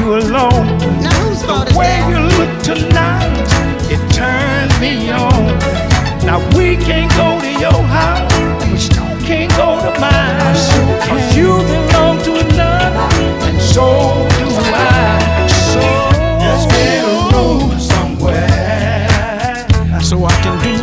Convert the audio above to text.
you alone. Now whose fault The is way that? you look tonight, it turns me on. Now we can't go to your house, we sure can't go to mine. Cause you belong to another, and so do I. So let's get a room somewhere, so I can do